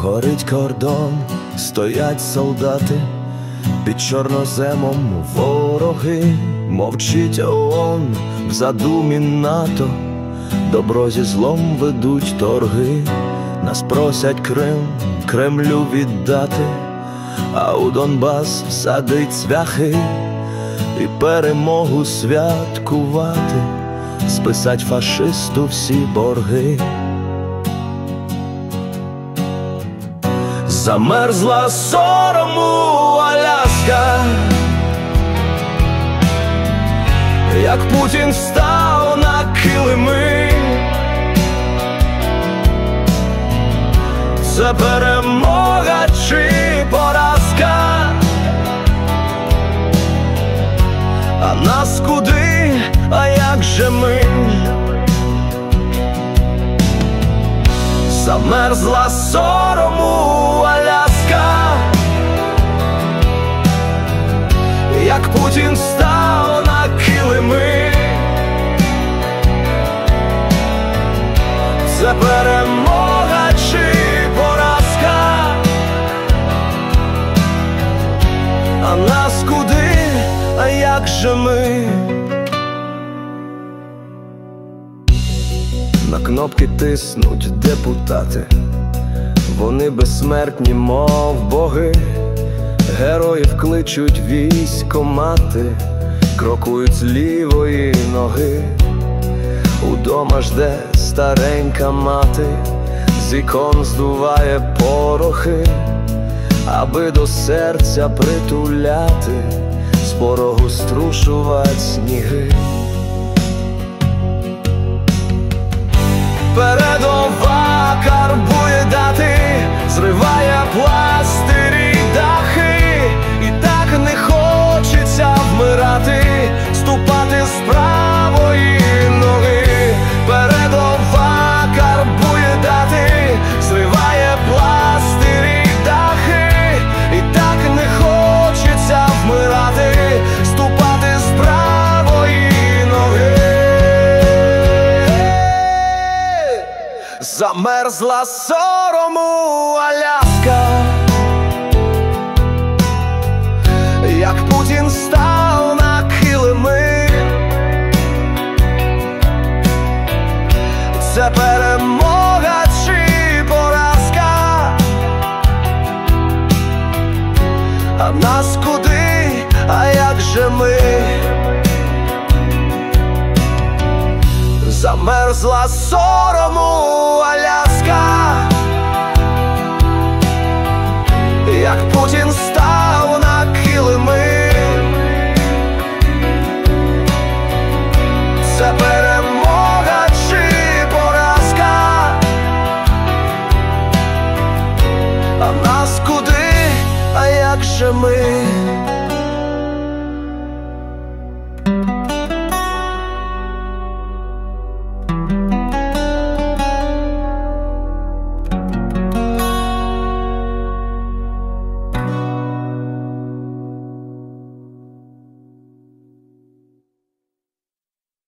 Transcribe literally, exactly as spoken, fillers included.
Горить кордон, стоять солдати, під чорноземом вороги. Мовчить ООН, в задумі НАТО, добро зі злом ведуть торги. Нас просять Крим Кремлю віддати, а у Донбас садить цвяхи і перемогу святкувати, списать фашисту всі борги. Замерзла сорому Аляска, як Путін встав на килими. Це перемога чи поразка? А нас куди, а як же ми? Замерзла сорому Аляска, як Путін став на килими. Це перемога чи поразка? А нас куди, а як же ми? На кнопки тиснуть депутати, вони безсмертні, мов боги. Героїв кличуть військомати, крокують з лівої ноги. Удома жде старенька мати, з ікон здуває порохи, аби до серця притуляти, з порогу струшувать сніги. Передова карбує дати, зриває пластирі дахи, і так не хочеться вмирати, ступати з правої ноги. Передова карбує дати, зриває пластирі дахи, і так не хочеться вмирати, ступати з правої ноги. Замерзла сорому Аляска, як Путін став на килими. Це перемога чи поразка? А нас куди, а як же ми? Замерзла сорому Аляска, як Путін став